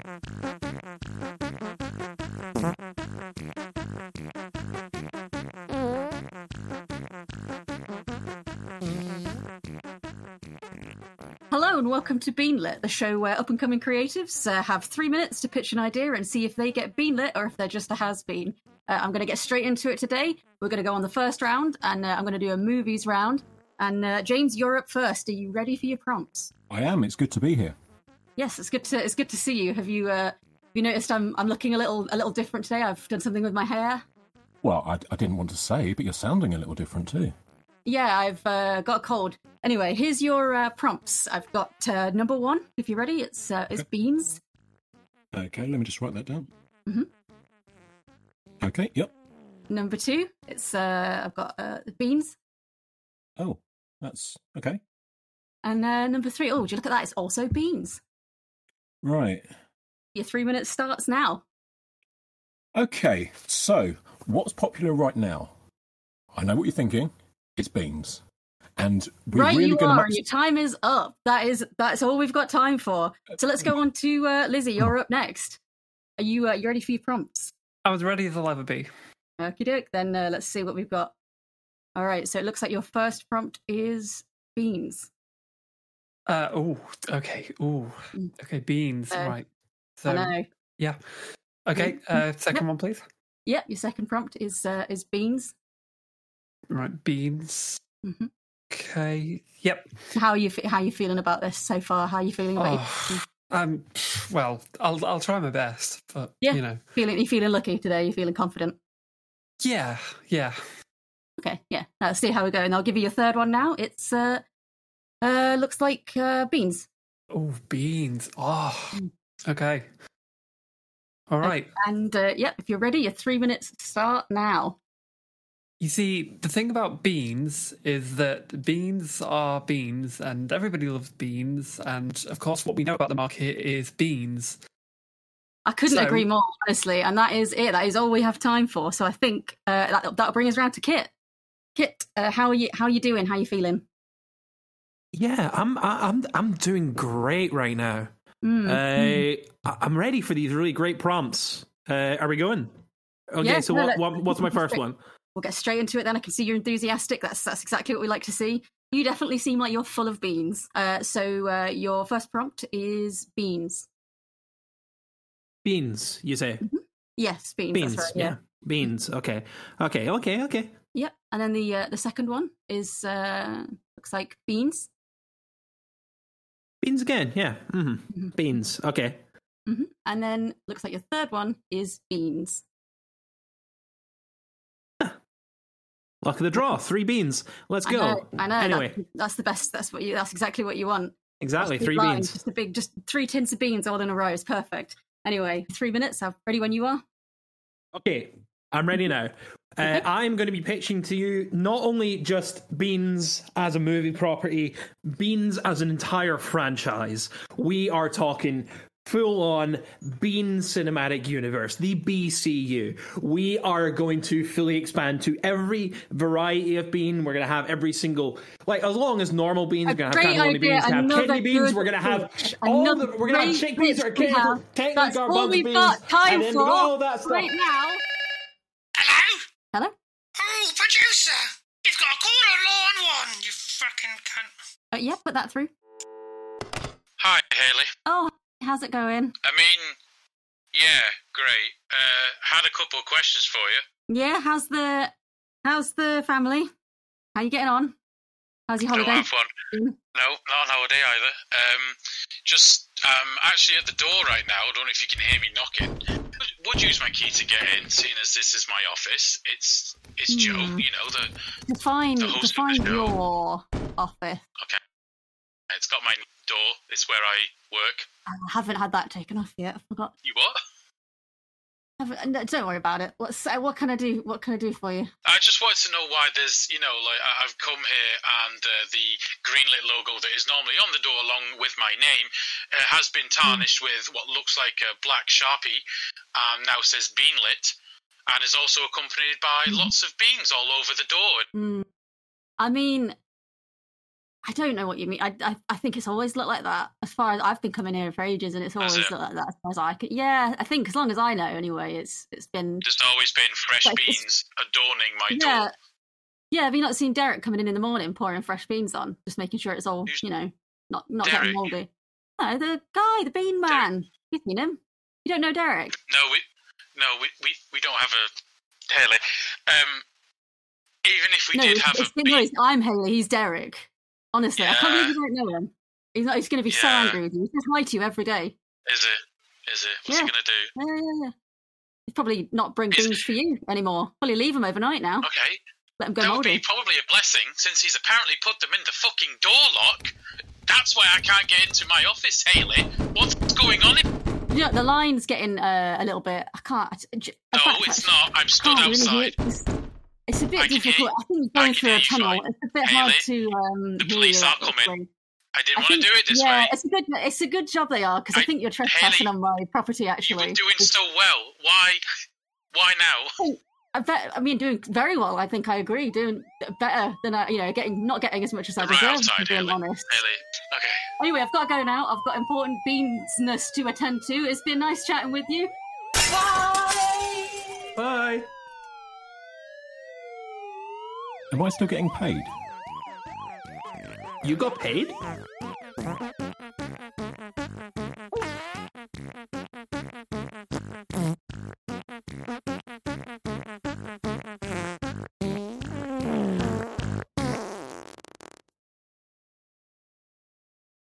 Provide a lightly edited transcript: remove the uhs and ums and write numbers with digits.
Hello and welcome to Beanlit, the show where up-and-coming creatives have 3 minutes to pitch an idea and see if they get beanlit or if they're just a has-been. I'm going to get straight into it today. We're going to go on the first round, and I'm going to do a movies round. And James, you're up first. Are you ready for your prompts? I am. It's good to be here. Yes, it's good to see you. Have you noticed I'm looking a little different today? I've done something with my hair. Well, I didn't want to say, but you're sounding a little different too. Yeah, I've got a cold. Anyway, here's your prompts. I've got number one. If you're ready, it's beans. Okay, let me just write that down. Mm-hmm. Okay, yep. Number two, it's I've got beans. Oh, that's okay. And number three, oh, would you look at that? It's also beans. Right. Your 3 minutes starts now. Okay, so what's popular right now? I know what you're thinking. It's beans. And we're right, really you going are. Your time is up. That's all we've got time for. So let's go on to Lizzie. You're up next. Are you ready for your prompts? I was ready as I'll ever be. Okie doke. Then let's see what we've got. All right. So it looks like your first prompt is beans. Okay. Okay, beans. Right. So, I know. Yeah. Okay. Second one, please. Yep. Your second prompt is beans. Right. Beans. Mm-hmm. Okay. Yep. How are you feeling about this so far? How are you feeling about it? Well, I'll try my best, but yeah. you know, you feeling lucky today? You feeling confident? Yeah. Okay. Yeah. Let's see how we go, and I'll give you your third one now. It's looks like beans. Oh, beans. Oh. Okay. All right. And if you're ready, your 3 minutes start now. You see, the thing about beans is that beans are beans, and everybody loves beans. And of course, what we know about the market is beans. I couldn't agree more, honestly. And that is it. That is all we have time for. So I think that'll bring us round to Kit. Kit, how are you doing? How are you feeling? Yeah, I'm doing great right now. I'm ready for these really great prompts. Are we going? Okay, yeah, so what's my first one? We'll get straight into it then. I can see you're enthusiastic. That's exactly what we like to see. You definitely seem like you're full of beans. So your first prompt is beans. Beans, you say? Mm-hmm. Yes, beans. Beans, that's right, yeah. Beans, okay. Yep, and then the second one is looks like beans. Beans again, yeah. Mm-hmm. Mm-hmm. Beans, okay. Mm-hmm. And then looks like your third one is beans. Luck of the draw, 3 beans. Let's go. I know. Anyway, that's the best. That's exactly what you want. Exactly, 3 beans. Just 3 tins of beans all in a row is perfect. Anyway, 3 minutes. I'm ready when you are. Okay, I'm ready now. I'm going to be pitching to you not only just Beans as a movie property, Beans as an entire franchise. We are talking full-on Bean Cinematic Universe, the BCU. We are going to fully expand to every variety of bean. We're going to have every single, like, as long as normal beans, we're going to have cannellini beans, have kidney beans, we're going to have all the, we're going to have chickpeas, or technically garbanzo beans, got time and then for we got all that stuff. right now. Hello? Oh, producer! You've got a quarter law on one, you fucking cunt. Yeah, put that through. Hi, Haley. Oh, how's it going? I mean, yeah, great. Had a couple of questions for you. Yeah, how's the family? How you getting on? How's your holiday? Don't have one. No, not on holiday either. Actually at the door right now. I don't know if you can hear me knocking. Would use my key to get in, seeing as this is my office. It's Joe, you know, the host define of the show. your office. Okay. It's got my door. It's where I work. I haven't had that taken off yet. I forgot. You what? No, don't worry about it. What can I do? What can I do for you? I just wanted to know why there's, I've come here and the greenlit logo that is normally on the door along with my name has been tarnished with what looks like a black Sharpie and now says Beanlit and is also accompanied by lots of beans all over the door. I mean, I don't know what you mean. I think it's always looked like that. As far as I've been coming here for ages, and it's always looked like that. As far as I could, yeah, I think as long as I know, anyway, it's been just always been fresh beans adorning my door. Yeah, have you not seen Derek coming in the morning pouring fresh beans on, just making sure it's all not getting mouldy? No, the guy, the bean man. You've seen him. You don't know Derek? No, we don't have a Haley. Even if we did have a bean... I'm Haley. He's Derek. Honestly, I can't believe you don't know him. He's going to be so angry with you. He says hi to you every day. Is it? What's he going to do? Yeah. He'll probably not bring beans for you anymore. Probably leave him overnight now. Okay. Let him go that mouldy. would be probably a blessing, since he's apparently put them in the fucking door lock. That's why I can't get into my office, Haley. What's going on? The line's getting a little bit... I can't... It's not. I'm stood outside. It's a bit difficult. I think going through a tunnel, it's a bit hard to... the police are coming. I didn't want to do it this way. It's a good job they are, because I think you're trespassing on my property, actually. You were doing so well. Why now? Doing very well. I think I agree. Doing better than not getting as much as I deserve. To be honest. Haley. Okay. Anyway, I've got to go now. I've got important beansness to attend to. It's been nice chatting with you. Bye. Bye. Am I still getting paid? You got paid?